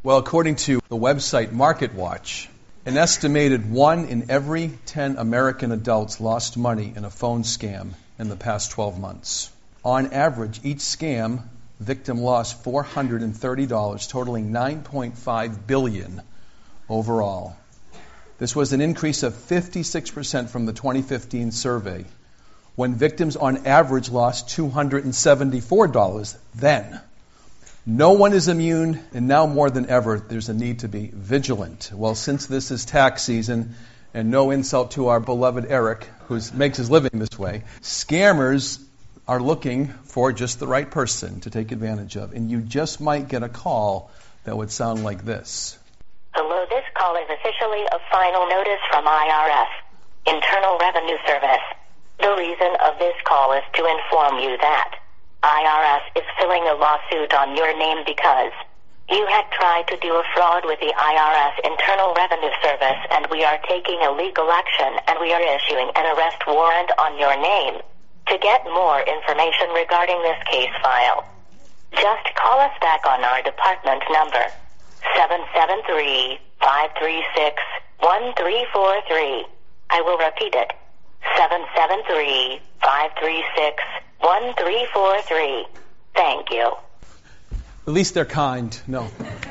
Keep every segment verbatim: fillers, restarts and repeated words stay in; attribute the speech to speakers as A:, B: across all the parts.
A: Well, according to the website MarketWatch, an estimated one in every ten American adults lost money in a phone scam in the past twelve months. On average, each scam victim lost four hundred thirty dollars, totaling nine point five billion dollars overall. This was an increase of fifty-six percent from the twenty fifteen survey, when victims on average lost two hundred seventy-four dollars then. No one is immune, and now more than ever, there's a need to be vigilant. Well, since this is tax season, and no insult to our beloved Eric, who makes his living this way, scammers are looking for just the right person to take advantage of. And you just might get a call that would sound like this.
B: Hello, this call is officially a final notice from I R S, Internal Revenue Service. The reason of this call is to inform you that I R S is filing a lawsuit on your name because you had tried to do a fraud with the I R S Internal Revenue Service, and we are taking a legal action, and we are issuing an arrest warrant on your name. To get more information regarding this case file, just call us back on our department number, seven seven three, five three six, one three four three. I will repeat it, seven seven three, five three six, one three four three. Thank you.
A: At least they're kind. No.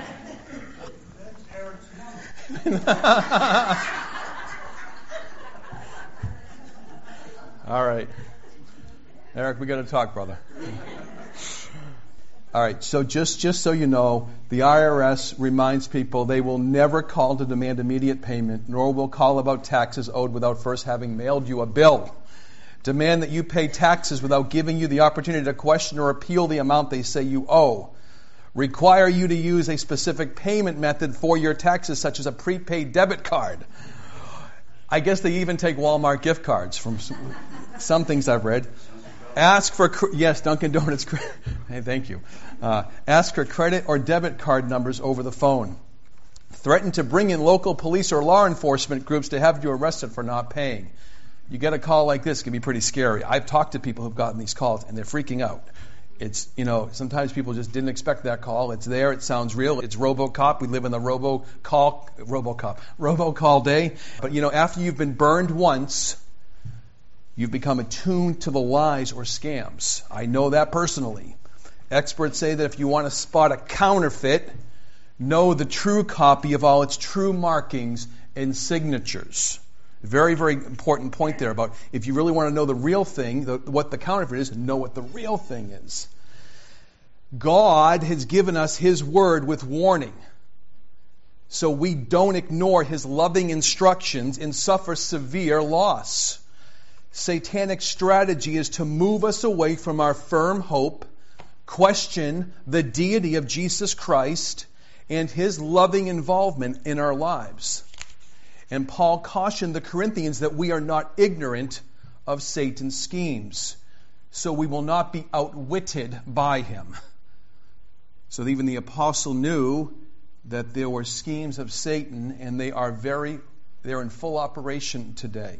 A: All right. Eric, we got to talk, brother. All right, so just, just so you know, the I R S reminds people they will never call to demand immediate payment, nor will call about taxes owed without first having mailed you a bill. Demand that you pay taxes without giving you the opportunity to question or appeal the amount they say you owe. Require you to use a specific payment method for your taxes, such as a prepaid debit card. I guess they even take Walmart gift cards from some, some things I've read. Ask for, yes, Dunkin' Donuts. Hey, thank you. Uh, ask for credit or debit card numbers over the phone. Threaten to bring in local police or law enforcement groups to have you arrested for not paying. You get a call like this, it can be pretty scary. I've talked to people who've gotten these calls, and they're freaking out. It's, you know, sometimes people just didn't expect that call. It's there. It sounds real. It's RoboCop. We live in the RoboCall, RoboCop, RoboCall day. But, you know, after you've been burned once, you've become attuned to the lies or scams. I know that personally. Experts say that if you want to spot a counterfeit, know the true copy of all its true markings and signatures. Very, very important point there about if you really want to know the real thing, the, what the counterfeit is, know what the real thing is. God has given us His Word with warning, so we don't ignore His loving instructions and suffer severe loss. Satanic strategy is to move us away from our firm hope, question the deity of Jesus Christ and His loving involvement in our lives. And Paul cautioned the Corinthians that we are not ignorant of Satan's schemes, so we will not be outwitted by him. So even the apostle knew that there were schemes of Satan, and they are very, they're in full operation today.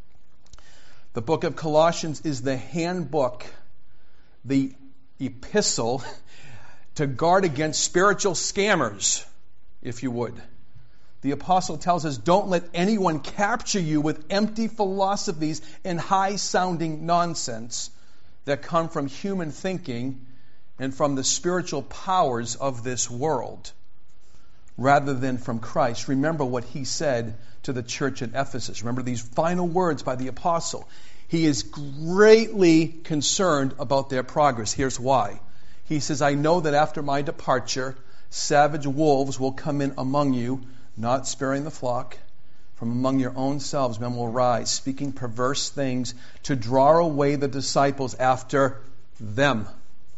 A: The book of Colossians is the handbook, the epistle to guard against spiritual scammers, if you would. The apostle tells us, don't let anyone capture you with empty philosophies and high-sounding nonsense that come from human thinking and from the spiritual powers of this world, rather than from Christ. Remember what he said to the church at Ephesus. Remember these final words by the apostle. He is greatly concerned about their progress. Here's why. He says, I know that after my departure, savage wolves will come in among you, not sparing the flock. From among your own selves men will rise, speaking perverse things to draw away the disciples after them.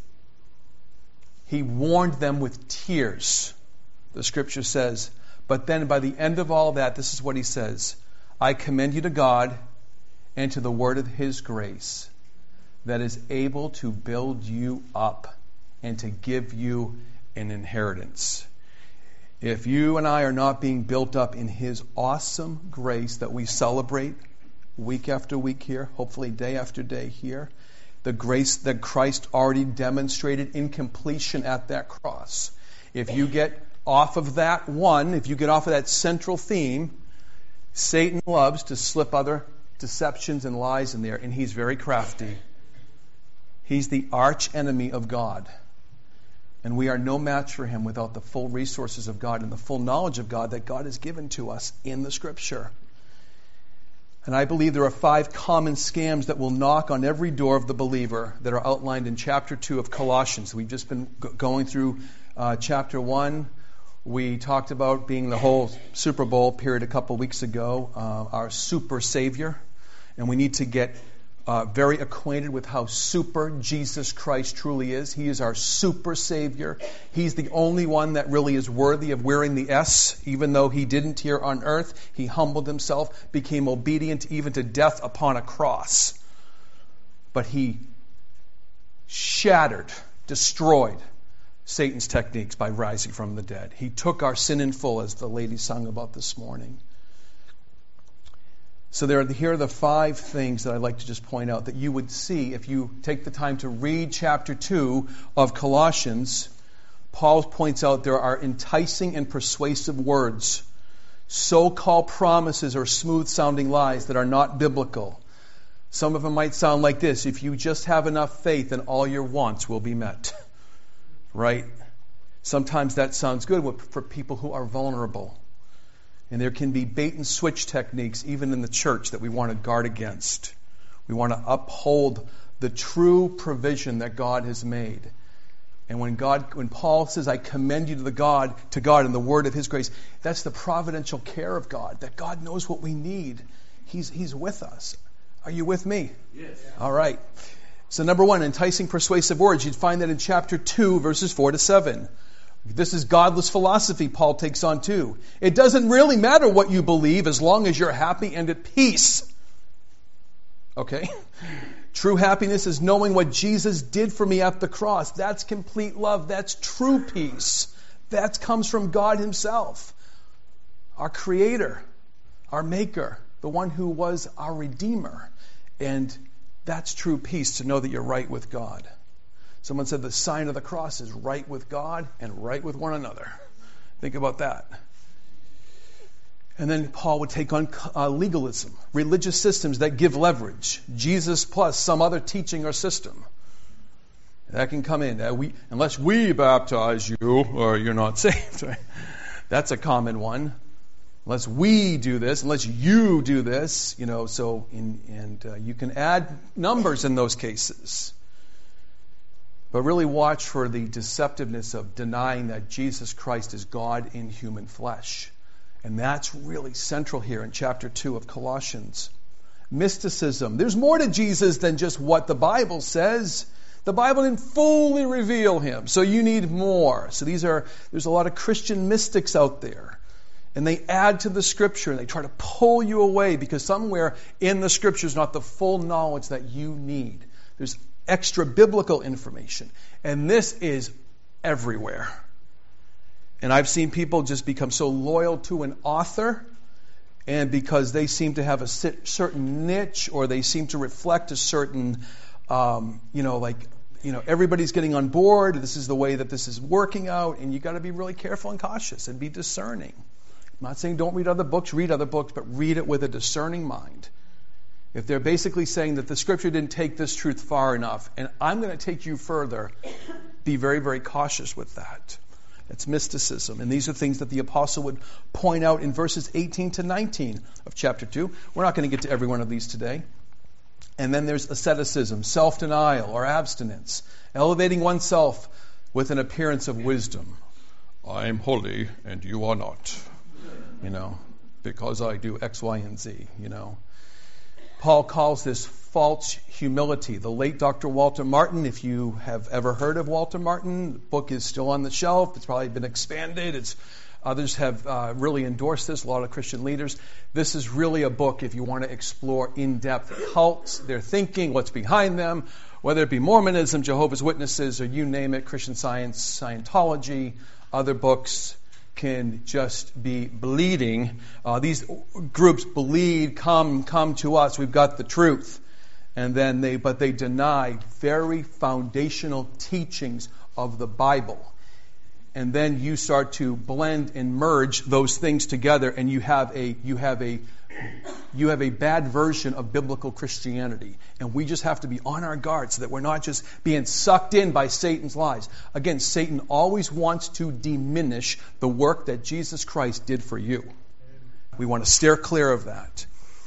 A: He warned them with tears, the scripture says. But then by the end of all that, this is what he says. I commend you to God and to the word of His grace that is able to build you up and to give you an inheritance. If you and I are not being built up in His awesome grace that we celebrate week after week here, hopefully day after day here, the grace that Christ already demonstrated in completion at that cross. If you get off of that one, if you get off of that central theme, Satan loves to slip other deceptions and lies in there, and he's very crafty. He's the arch enemy of God. And we are no match for him without the full resources of God and the full knowledge of God that God has given to us in the Scripture. And I believe there are five common scams that will knock on every door of the believer that are outlined in chapter two of Colossians. We've just been g- going through uh, chapter one. We talked about being the whole Super Bowl period a couple weeks ago, uh, our super Savior. And we need to get uh, very acquainted with how super Jesus Christ truly is. He is our super Savior. He's the only one that really is worthy of wearing the S, even though he didn't here on earth. He humbled himself, became obedient even to death upon a cross. But he shattered, destroyed Satan's techniques by rising from the dead. He took our sin in full, as the lady sung about this morning. So there are, here are the five things that I'd like to just point out that you would see if you take the time to read chapter two of Colossians. Paul points out there are enticing and persuasive words, so-called promises or smooth-sounding lies that are not biblical. Some of them might sound like this: if you just have enough faith, then all your wants will be met. Right? Sometimes that sounds good for people who are vulnerable. And there can be bait and switch techniques even in the church that we want to guard against. We want to uphold the true provision that God has made. And when God, when Paul says, I commend you to the God, to God in the word of his grace, that's the providential care of God, that God knows what we need. He's, he's with us. Are you with me? Yes. All right. So number one, enticing persuasive words. You'd find that in chapter two, verses four to seven. This is godless philosophy Paul takes on too. It doesn't really matter what you believe as long as you're happy and at peace. Okay? True happiness is knowing what Jesus did for me at the cross. That's complete love. That's true peace. That comes from God himself. Our Creator, our Maker, the one who was our Redeemer. And that's true peace, to know that you're right with God. Someone said the sign of the cross is right with God and right with one another. Think about that. And then Paul would take on uh, legalism, religious systems that give leverage. Jesus plus some other teaching or system. That can come in. Uh, we, unless we baptize you, or you're not saved. Right? That's a common one. Unless we do this, unless you do this, you know, so in, and uh, you can add numbers in those cases. But really watch for the deceptiveness of denying that Jesus Christ is God in human flesh. And that's really central here in chapter two of Colossians. Mysticism. There's more to Jesus than just what the Bible says. The Bible didn't fully reveal him, so you need more. So these are, there's a lot of Christian mystics out there. And they add to the Scripture, and they try to pull you away because somewhere in the Scripture is not the full knowledge that you need. There's extra biblical information. And this is everywhere. And I've seen people just become so loyal to an author, and because they seem to have a certain niche, or they seem to reflect a certain, um, you know, like, you know, everybody's getting on board. This is the way that this is working out, and you got to be really careful and cautious and be discerning. I'm not saying don't read other books, read other books, but read it with a discerning mind. If they're basically saying that the Scripture didn't take this truth far enough, and I'm going to take you further, be very, very cautious with that. It's mysticism. And these are things that the apostle would point out in verses eighteen to nineteen of chapter two. We're not going to get to every one of these today. And then there's asceticism, self-denial or abstinence, elevating oneself with an appearance of wisdom. I'm holy and you are not. You know, because I do X, Y, and Z, you know. Paul calls this false humility. The late Doctor Walter Martin, if you have ever heard of Walter Martin, the book is still on the shelf. It's probably been expanded. It's Others have uh, really endorsed this, a lot of Christian leaders. This is really a book if you want to explore in-depth cults, their thinking, what's behind them, whether it be Mormonism, Jehovah's Witnesses, or you name it, Christian Science, Scientology. Other books can just be bleeding. Uh, these groups bleed, come, come to us. We've got the truth. And then they, but they deny very foundational teachings of the Bible. and then you start to blend and merge those things together, and you have a you have a you have a bad version of biblical Christianity. And we just have to be on our guard so that we're not just being sucked in by Satan's lies. Again, Satan always wants to diminish the work that Jesus Christ did for you. We want to steer clear of that.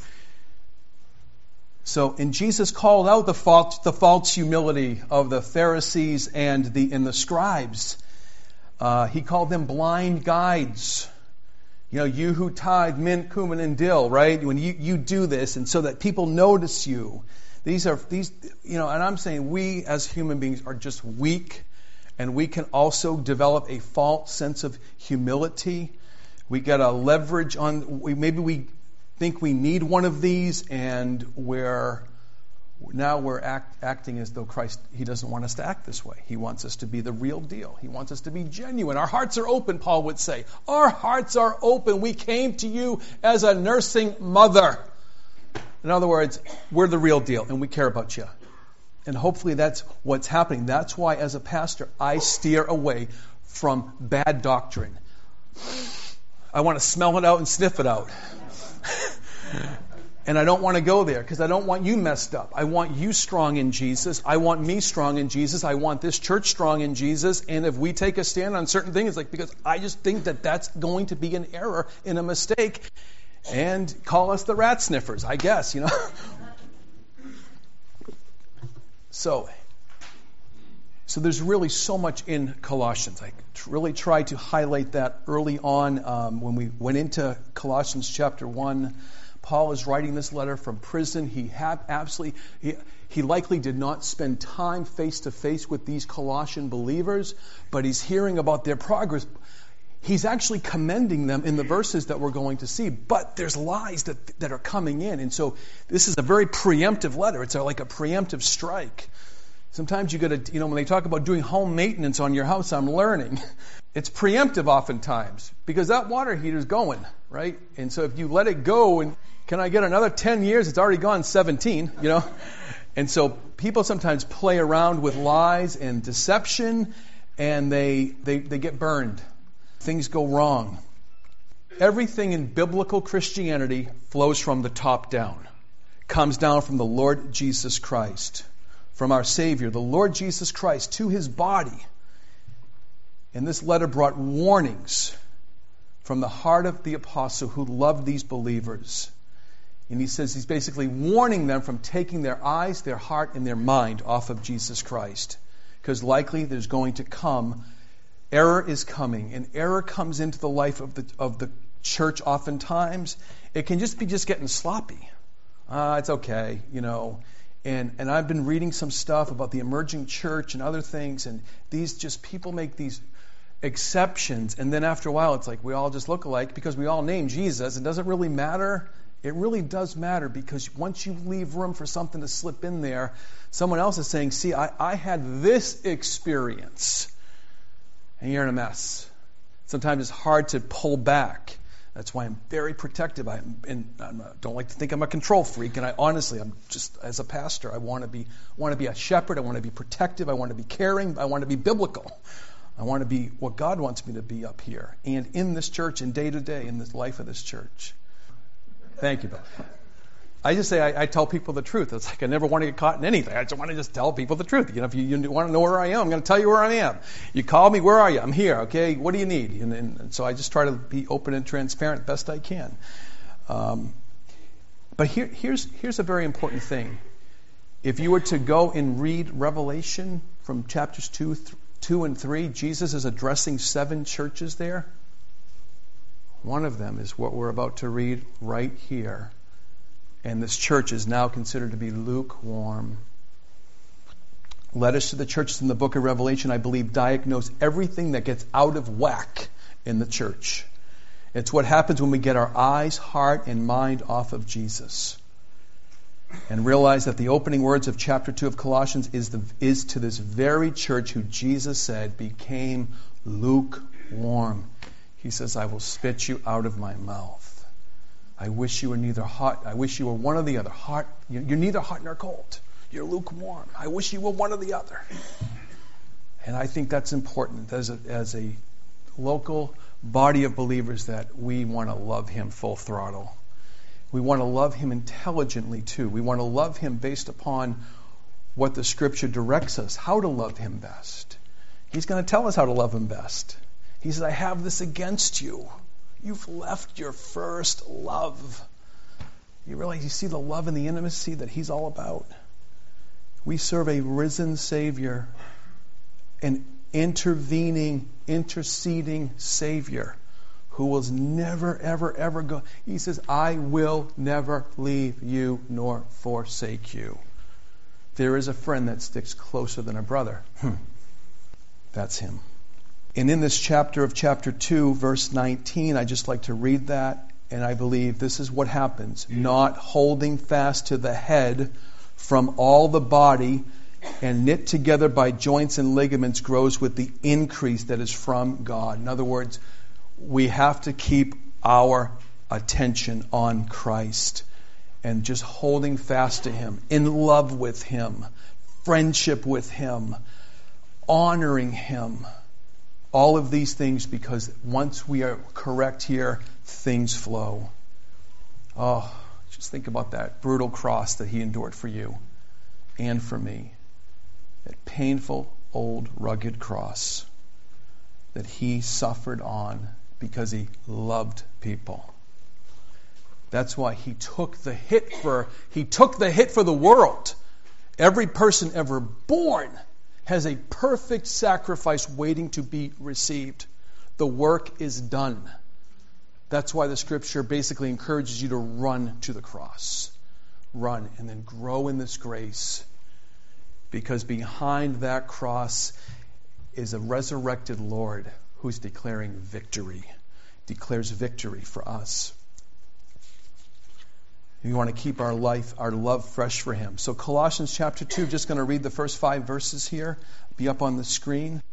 A: So, and Jesus called out the false, the false humility of the Pharisees and the and the scribes. Uh, he called them blind guides. You know, you who tithe mint, cumin, and dill, right? When you, you do this, and so that people notice you. These are these, you know, and I'm saying we as human beings are just weak, and we can also develop a false sense of humility. We got to leverage on. We maybe we think we need one of these, and we're now we're act, acting as though Christ, He doesn't want us to act this way. He wants us to be the real deal. He wants us to be genuine. Our hearts are open, Paul would say. Our hearts are open. We came to you as a nursing mother. In other words, we're the real deal, and we care about you. And hopefully that's what's happening. That's why, as a pastor, I steer away from bad doctrine. I want to smell it out and sniff it out. And I don't want to go there because I don't want you messed up. I want you strong in Jesus. I want me strong in Jesus. I want this church strong in Jesus. And if we take a stand on certain things, it's like because I just think that that's going to be an error and a mistake, and call us the rat sniffers, I guess, you know. So, so there's really so much in Colossians. I really tried to highlight that early on um, when we went into Colossians chapter one. Paul is writing this letter from prison. He had absolutely, he, he likely did not spend time face to face with these Colossian believers, but he's hearing about their progress. He's actually commending them in the verses that we're going to see, but there's lies that that are coming in. And so this is a very preemptive letter. It's like a preemptive strike. Sometimes you got to, you know, when they talk about doing home maintenance on your house, I'm learning. It's preemptive oftentimes because that water heater is going, right? And so if you let it go, and can I get another ten years? It's already gone seventeen, you know? And so people sometimes play around with lies and deception, and they they, they get burned. Things go wrong. Everything in biblical Christianity flows from the top down. Comes down from the Lord Jesus Christ. From our Savior, the Lord Jesus Christ, to His body. And this letter brought warnings from the heart of the apostle who loved these believers. And he says he's basically warning them from taking their eyes, their heart, and their mind off of Jesus Christ. Because likely there's going to come, error is coming. And error comes into the life of the of the church oftentimes. It can just be just getting sloppy. Ah, it's okay, you know. And and I've been reading some stuff about the emerging church and other things, and these just people make these exceptions, and then after a while it's like we all just look alike because we all name Jesus. It doesn't really matter. It really does matter because once you leave room for something to slip in there, someone else is saying, see, I, I had this experience, and you're in a mess. Sometimes it's hard to pull back. That's why I'm very protective. I and I don't like to think I'm a control freak. And I honestly, I'm just as a pastor, I want to be want to be a shepherd. I want to be protective. I want to be caring. I want to be biblical. I want to be what God wants me to be up here and in this church and day to day in the life of this church. Thank you, Bill. I just say I, I tell people the truth. It's like I never want to get caught in anything. I just want to just tell people the truth. You know, if you, you want to know where I am, I'm going to tell you where I am. You call me, where are you? I'm here. Okay, what do you need? And, and, and so I just try to be open and transparent best I can. Um, but here, here's here's a very important thing. If you were to go and read Revelation from chapters two, th- two and three, Jesus is addressing seven churches there. One of them is what we're about to read right here. And this church is now considered to be lukewarm. Letters to the churches in the book of Revelation, I believe, diagnose everything that gets out of whack in the church. It's what happens when we get our eyes, heart, and mind off of Jesus. And realize that the opening words of chapter two of Colossians is, the, is to this very church who Jesus said became lukewarm. He says, I will spit you out of my mouth. I wish you were neither hot. I wish you were one or the other. Hot. You're neither hot nor cold. You're lukewarm. I wish you were one or the other. And I think that's important as a, as a local body of believers that we want to love him full throttle. We want to love him intelligently too. We want to love him based upon what the Scripture directs us, how to love him best. He's going to tell us how to love him best. He says, I have this against you. You've left your first love. You realize, you see the love and the intimacy that he's all about? We serve a risen Savior, an intervening, interceding Savior who will never, ever, ever go. He says, I will never leave you nor forsake you. There is a friend that sticks closer than a brother. Hmm. That's him. And in this chapter of chapter two, verse nineteen, I just like to read that, and I believe this is what happens. Not holding fast to the head from all the body, and knit together by joints and ligaments, grows with the increase that is from God. In other words, we have to keep our attention on Christ and just holding fast to him, in love with him, friendship with him, honoring him. All of these things, because once we are correct here, things flow. Oh, just think about that brutal cross that he endured for you and for me. That painful, old, rugged cross that he suffered on because he loved people. That's why he took the hit for he took the hit for the world. Every person ever born has a perfect sacrifice waiting to be received. The work is done. That's why the Scripture basically encourages you to run to the cross. Run and then grow in this grace. Because behind that cross is a resurrected Lord who's declaring victory. Declares victory for us. We want to keep our life, our love fresh for him. So Colossians chapter two, just going to read the first five verses here. Be up on the screen.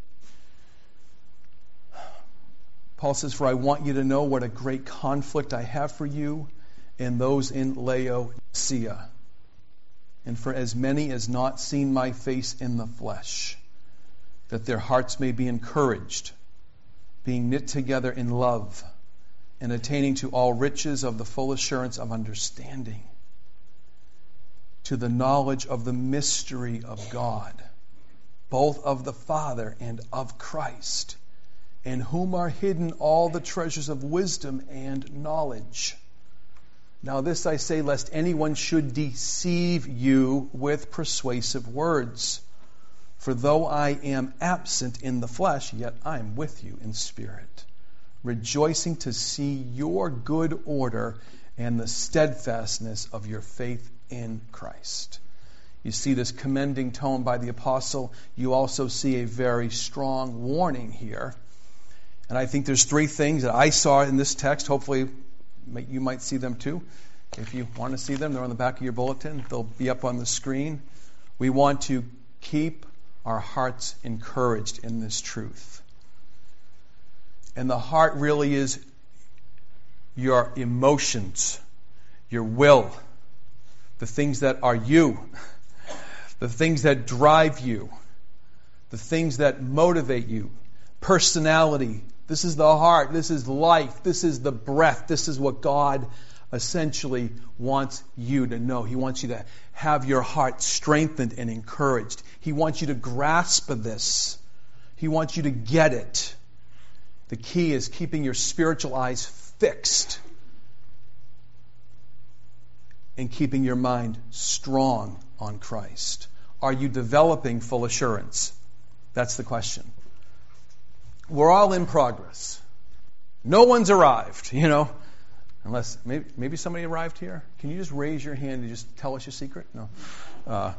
A: Paul says, for I want you to know what a great conflict I have for you and those in Laodicea. And for as many as not seen my face in the flesh, that their hearts may be encouraged, being knit together in love, and attaining to all riches of the full assurance of understanding, to the knowledge of the mystery of God, both of the Father and of Christ, in whom are hidden all the treasures of wisdom and knowledge. Now this I say, lest anyone should deceive you with persuasive words. For though I am absent in the flesh, yet I am with you in spirit, rejoicing to see your good order and the steadfastness of your faith in Christ. You see this commending tone by the apostle. You also see a very strong warning here. And I think there's three things that I saw in this text. Hopefully you might see them too. If you want to see them, they're on the back of your bulletin. They'll be up on the screen. We want to keep our hearts encouraged in this truth. And the heart really is your emotions, your will, the things that are you, the things that drive you, the things that motivate you, personality. This is the heart. This is life. This is the breath. This is what God essentially wants you to know. He wants you to have your heart strengthened and encouraged. He wants you to grasp this. He wants you to get it. The key is keeping your spiritual eyes fixed and keeping your mind strong on Christ. Are you developing full assurance? That's the question. We're all in progress. No one's arrived, you know. Unless, maybe, maybe somebody arrived here. Can you just raise your hand and just tell us your secret? No. Uh,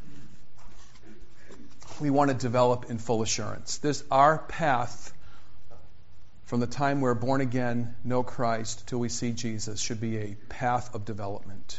A: we want to develop in full assurance. This, our path from the time we're born again, know Christ, till we see Jesus, should be a path of development.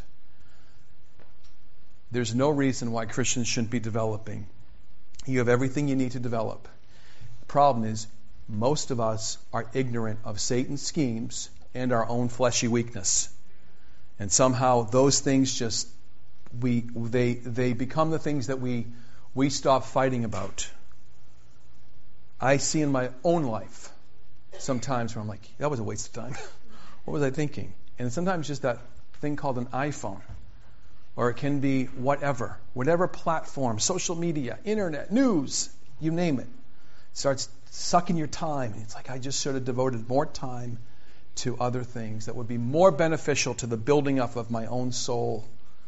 A: There's no reason why Christians shouldn't be developing. You have everything you need to develop. The problem is, most of us are ignorant of Satan's schemes and our own fleshy weakness. And somehow those things just, we they they become the things that we we stop fighting about. I see in my own life sometimes where I'm like, that was a waste of time. What was I thinking? And sometimes just that thing called an iPhone. Or it can be whatever. Whatever platform, social media, internet, news, you name it. It starts sucking your time. It's like I just sort of devoted more time to other things that would be more beneficial to the building up of my own soul.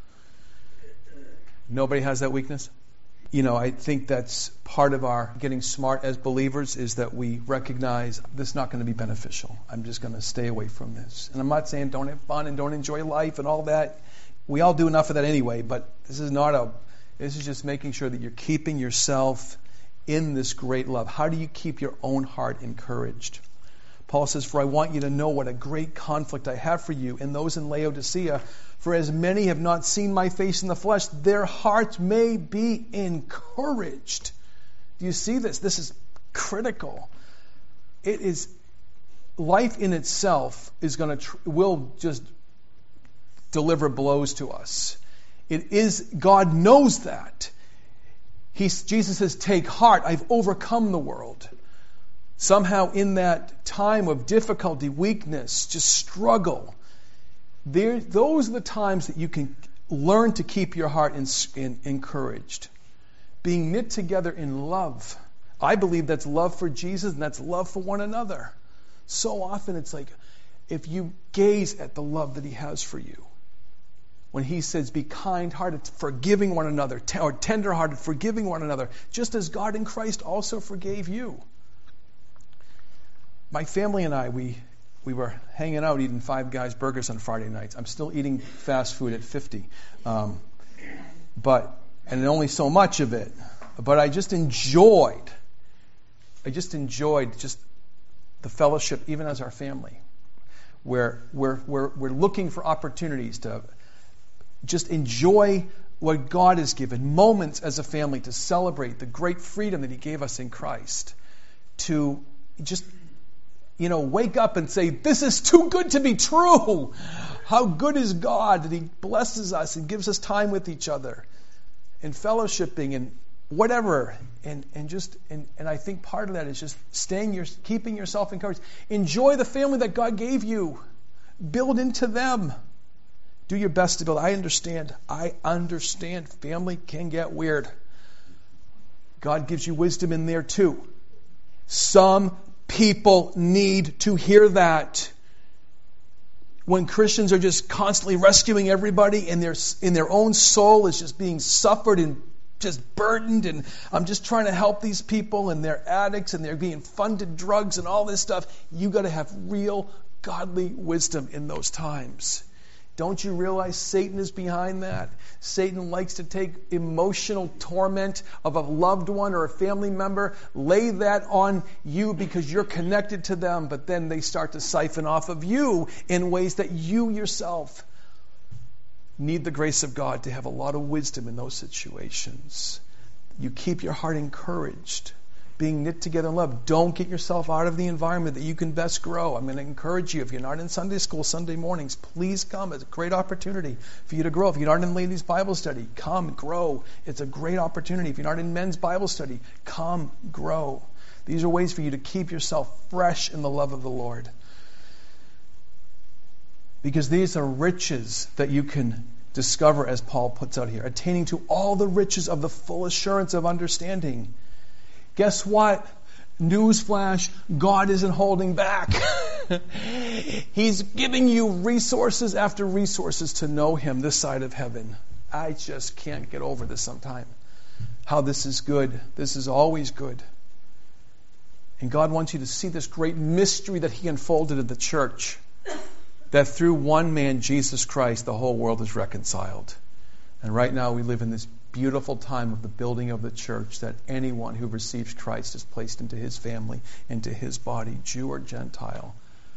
A: Nobody has that weakness? You know, I think that's part of our getting smart as believers is that we recognize this is not going to be beneficial. I'm just going to stay away from this. And I'm not saying don't have fun and don't enjoy life and all that. We all do enough of that anyway, but this is not a, this is just making sure that you're keeping yourself in this great love. How do you keep your own heart encouraged? Paul says, for I want you to know what a great conflict I have for you and those in Laodicea. For as many have not seen my face in the flesh, their hearts may be encouraged. Do you see this? This is critical. It is, life in itself is going to, tr- will just deliver blows to us. It is, God knows that. He's, Jesus says, take heart, I've overcome the world. Somehow in that time of difficulty, weakness, just struggle, there, those are the times that you can learn to keep your heart in, in, encouraged. Being knit together in love. I believe that's love for Jesus and that's love for one another. So often it's like, if you gaze at the love that He has for you, when He says, be kind-hearted, forgiving one another, t- or tender-hearted, forgiving one another, just as God in Christ also forgave you. My family and I, we we were hanging out eating Five Guys burgers on Friday nights. I'm still eating fast food at fifty. Um, but, and only so much of it. But I just enjoyed, I just enjoyed just the fellowship, even as our family. Where we're, we're, we're looking for opportunities to just enjoy what God has given, moments as a family to celebrate the great freedom that He gave us in Christ, to just, you know, wake up and say, this is too good to be true. How good is God that He blesses us and gives us time with each other and fellowshipping and whatever. And, and just, and, and I think part of that is just staying your, keeping yourself encouraged. Enjoy the family that God gave you. Build into them. Do your best to build. I understand. I understand. Family can get weird. God gives you wisdom in there too. Some people need to hear that. When Christians are just constantly rescuing everybody and their in their own soul is just being suffered and just burdened, and I'm just trying to help these people and they're addicts and they're being funded drugs and all this stuff, you got to have real godly wisdom in those times. Don't you realize Satan is behind that? Satan likes to take emotional torment of a loved one or a family member, lay that on you because you're connected to them, but then they start to siphon off of you in ways that you yourself need the grace of God to have a lot of wisdom in those situations. You keep your heart encouraged, being knit together in love. Don't get yourself out of the environment that you can best grow. I'm going to encourage you, if you're not in Sunday school Sunday mornings, please come. It's a great opportunity for you to grow. If you're not in ladies' Bible study, come, grow. It's a great opportunity. If you're not in men's Bible study, come, grow. These are ways for you to keep yourself fresh in the love of the Lord. Because these are riches that you can discover, as Paul puts out here, attaining to all the riches of the full assurance of understanding. Guess what? Newsflash, God isn't holding back. He's giving you resources after resources to know Him this side of heaven. I just can't get over this sometime. How this is good. This is always good. And God wants you to see this great mystery that He unfolded in the church. That through one man, Jesus Christ, the whole world is reconciled. And right now we live in this beautiful time of the building of the church, that anyone who receives Christ is placed into His family, into His body, Jew or Gentile,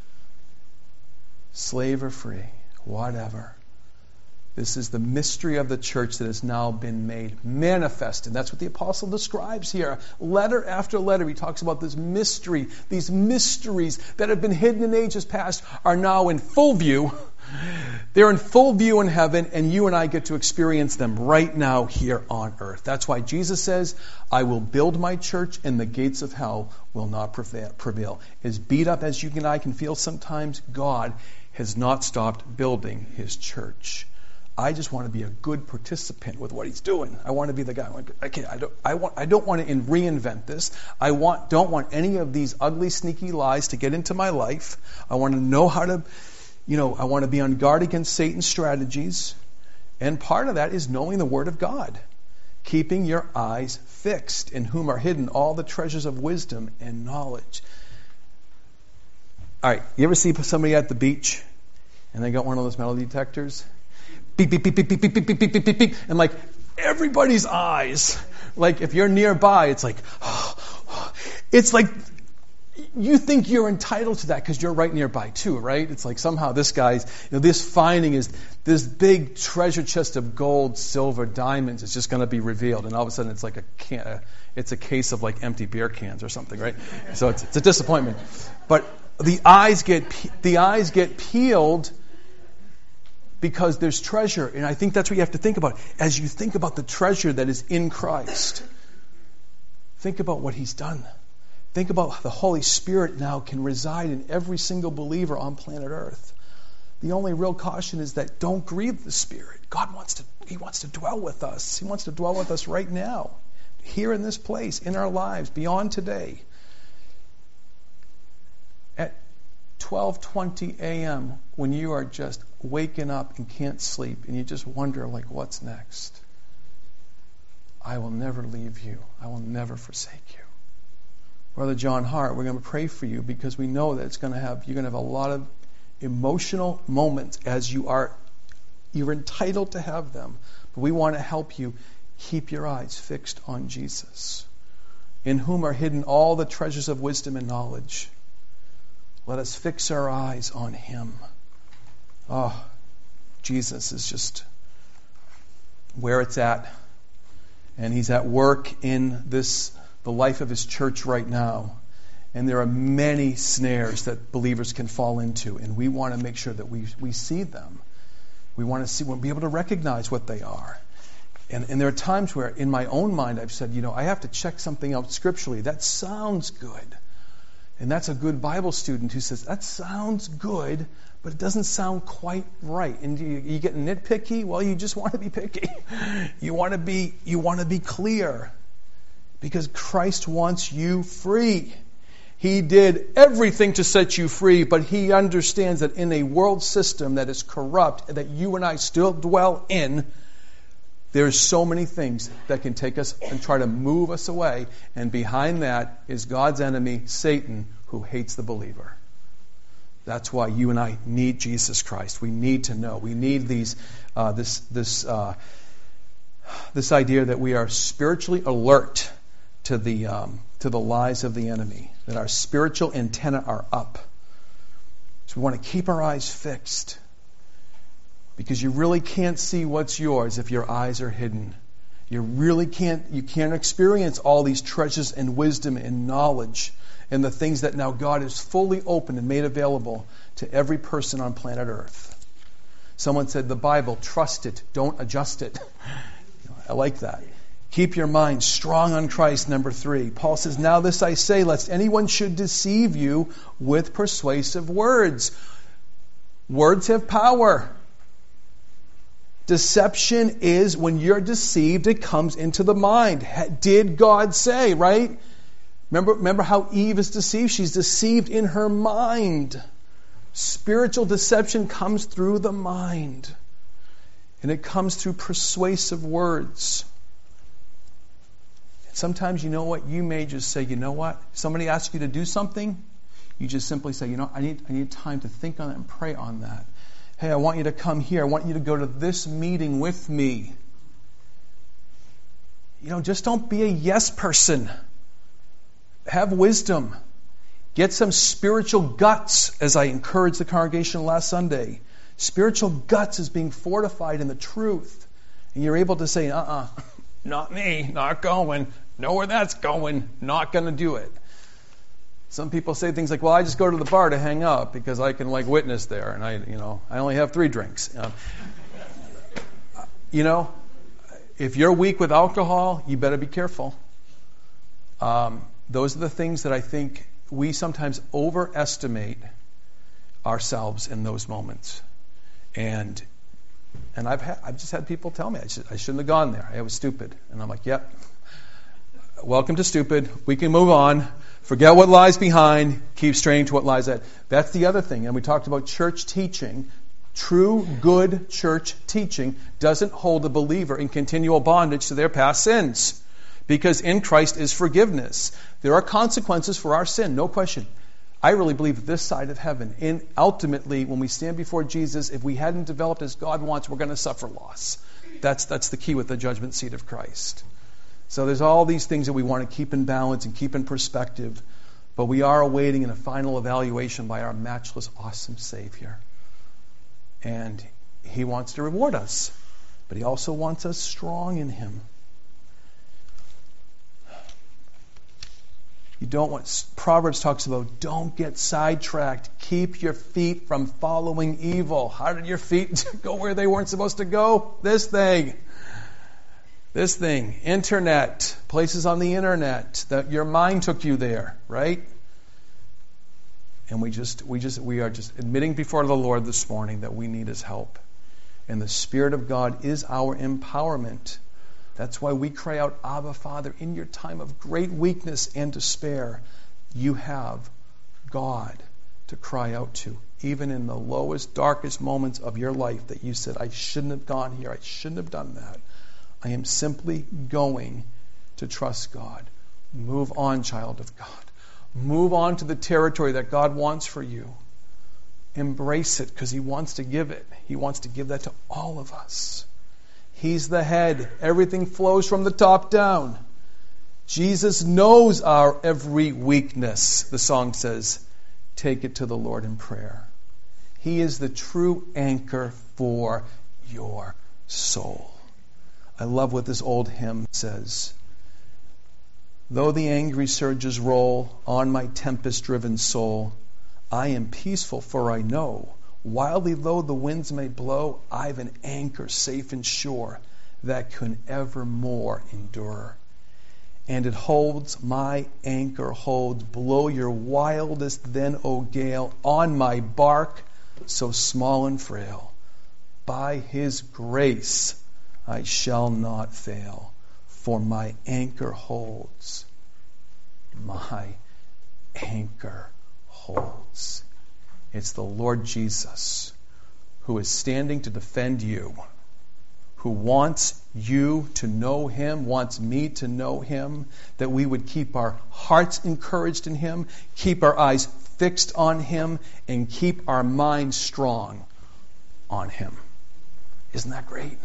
A: slave or free, whatever. This is the mystery of the church that has now been made manifested. That's what the apostle describes here. Letter after letter, he talks about this mystery. These mysteries that have been hidden in ages past are now in full view. They're in full view in heaven, and you and I get to experience them right now here on earth. That's why Jesus says, I will build my church, and the gates of hell will not prevail. As beat up as you and I can feel sometimes, God has not stopped building his church. I just want to be a good participant with what he's doing. I want to be the guy. Okay, I don't, I want, I don't want to in, reinvent this. I want, don't want any of these ugly, sneaky lies to get into my life. I want to know how to, you know, I want to be on guard against Satan's strategies. And part of that is knowing the Word of God. Keeping your eyes fixed, in whom are hidden all the treasures of wisdom and knowledge. All right, you ever see somebody at the beach and they got one of those metal detectors? Beep, beep, beep, beep, beep, beep, beep, beep, beep, beep, beep. And like everybody's eyes, like if you're nearby, it's like, it's like you think you're entitled to that because you're right nearby too, right? It's like somehow this guy's, you know, this finding is this big treasure chest of gold, silver, diamonds is just going to be revealed. And all of a sudden it's like a can, it's a case of like empty beer cans or something, right? So it's, it's a disappointment. But the eyes get, the eyes get peeled because there's treasure. And I think that's what you have to think about. As you think about the treasure that is in Christ, think about what he's done. Think about how the Holy Spirit now can reside in every single believer on planet Earth. The only real caution is that don't grieve the Spirit. God wants to, he wants to dwell with us. He wants to dwell with us right now, here in this place, in our lives, beyond today. At twelve twenty a.m., when you are just waking up and can't sleep, and you just wonder, like, what's next? I will never leave you. I will never forsake you. Brother John Hart, we're going to pray for you because we know that it's going to have, you're going to have a lot of emotional moments as you are, you're entitled to have them. But we want to help you keep your eyes fixed on Jesus, in whom are hidden all the treasures of wisdom and knowledge. Let us fix our eyes on him. Oh, Jesus is just where it's at. And he's at work in this, the life of his church right now. And there are many snares that believers can fall into. And we want to make sure that we, we see them. We want to see, we'll be able to recognize what they are. And, and there are times where in my own mind I've said, you know, I have to check something out scripturally. That sounds good. And that's a good Bible student who says, that sounds good, but it doesn't sound quite right. And you, you get nitpicky? Well, you just want to be picky. You want to be, you want to be clear. Because Christ wants you free. He did everything to set you free, but he understands that in a world system that is corrupt, that you and I still dwell in, there's so many things that can take us and try to move us away. And behind that is God's enemy, Satan, who hates the believer. That's why you and I need Jesus Christ. We need to know. We need these, uh, this, this, uh, this idea that we are spiritually alert to the, um, to the lies of the enemy. That our spiritual antennae are up. So we want to keep our eyes fixed. Because you really can't see what's yours if your eyes are hidden. You really can't, you can't experience all these treasures and wisdom and knowledge and the things that now God has fully opened and made available to every person on planet Earth. Someone said the Bible, trust it, don't adjust it. I like that. Keep your mind strong on Christ, number three. Paul says, now this I say, lest anyone should deceive you with persuasive words. Words have power. Deception is when you're deceived, it comes into the mind. Did God say, right? Remember, remember how Eve is deceived? She's deceived in her mind. Spiritual deception comes through the mind. And it comes through persuasive words. Sometimes, you know what? You may just say, you know what? Somebody asks you to do something, you just simply say, you know, I need, I need time to think on it and pray on that. Hey, I want you to come here. I want you to go to this meeting with me. You know, just don't be a yes person. Have wisdom. Get some spiritual guts, as I encouraged the congregation last Sunday. Spiritual guts is being fortified in the truth. And you're able to say, uh-uh, not me, not going. Know where that's going, not going to do it. Some people say things like, well, I just go to the bar to hang out because I can like witness there, and I, you know, I only have three drinks. Um, you know, if you're weak with alcohol, you better be careful. Um, those are the things that I think we sometimes overestimate ourselves in those moments. And and I've had, I've just had people tell me I, should, I shouldn't have gone there. I was stupid. And I'm like, yep. Welcome to stupid. We can move on. Forget what lies behind. Keep straining to what lies ahead. That's the other thing. And we talked about church teaching. True, good church teaching doesn't hold a believer in continual bondage to their past sins. Because in Christ is forgiveness. There are consequences for our sin, no question. I really believe that this side of heaven, and ultimately, when we stand before Jesus, if we hadn't developed as God wants, we're going to suffer loss. That's that's the key with the judgment seat of Christ. So there's all these things that we want to keep in balance and keep in perspective, but we are awaiting a final evaluation by our matchless, awesome Savior. And He wants to reward us, but He also wants us strong in Him. You don't want, Proverbs talks about, don't get sidetracked. Keep your feet from following evil. How did your feet go where they weren't supposed to go? This thing. This thing. Internet. Places on the internet. That your mind took you there, right? And we just, we just, we are just admitting before the Lord this morning that we need His help. And the Spirit of God is our empowerment. That's why we cry out, Abba, Father, in your time of great weakness and despair, you have God to cry out to. Even in the lowest, darkest moments of your life that you said, I shouldn't have gone here, I shouldn't have done that. I am simply going to trust God. Move on, child of God. Move on to the territory that God wants for you. Embrace it because He wants to give it. He wants to give that to all of us. He's the head. Everything flows from the top down. Jesus knows our every weakness, the song says. Take it to the Lord in prayer. He is the true anchor for your soul. I love what this old hymn says. Though the angry surges roll on my tempest-driven soul, I am peaceful, for I know, wildly though the winds may blow, I've an anchor safe and sure that can evermore endure. And it holds, my anchor holds, blow your wildest then, O gale, on my bark so small and frail. By His grace I shall not fail, for my anchor holds, my anchor holds. It's the Lord Jesus who is standing to defend you, who wants you to know Him, wants me to know Him, that we would keep our hearts encouraged in Him, keep our eyes fixed on Him, and keep our minds strong on Him. Isn't that great?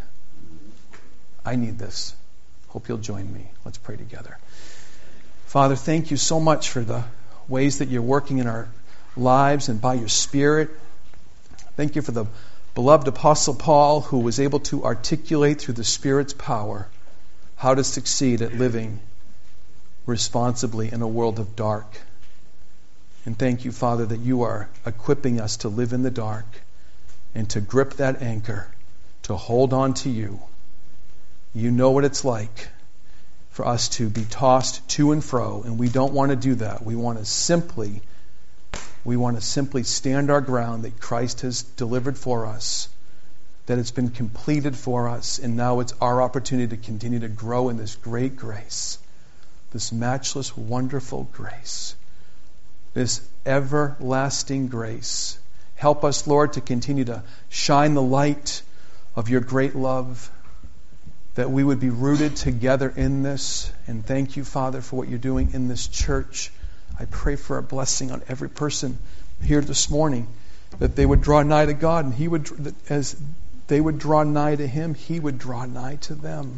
A: I need this. Hope you'll join me. Let's pray together. Father, thank you so much for the ways that you're working in our lives and by your Spirit. Thank you for the beloved Apostle Paul, who was able to articulate through the Spirit's power how to succeed at living responsibly in a world of dark. And thank you, Father, that you are equipping us to live in the dark and to grip that anchor, to hold on to you. You know what it's like for us to be tossed to and fro, and we don't want to do that. We want to simply We want to simply stand our ground that Christ has delivered for us, that it's been completed for us, and now it's our opportunity to continue to grow in this great grace, this matchless, wonderful grace, this everlasting grace. Help us, Lord, to continue to shine the light of your great love, that we would be rooted together in this. And thank you, Father, for what you're doing in this church. I pray for a blessing on every person here this morning, that they would draw nigh to God, and He would, as they would draw nigh to Him, He would draw nigh to them.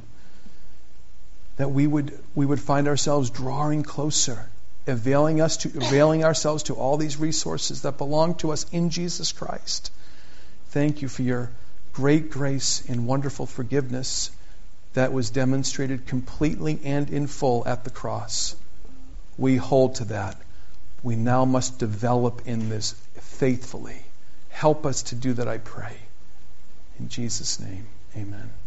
A: That we would we would find ourselves drawing closer, availing us to availing ourselves to all these resources that belong to us in Jesus Christ. Thank you for your great grace and wonderful forgiveness that was demonstrated completely and in full at the cross. We hold to that. We now must develop in this faithfully. Help us to do that, I pray. In Jesus' name, amen.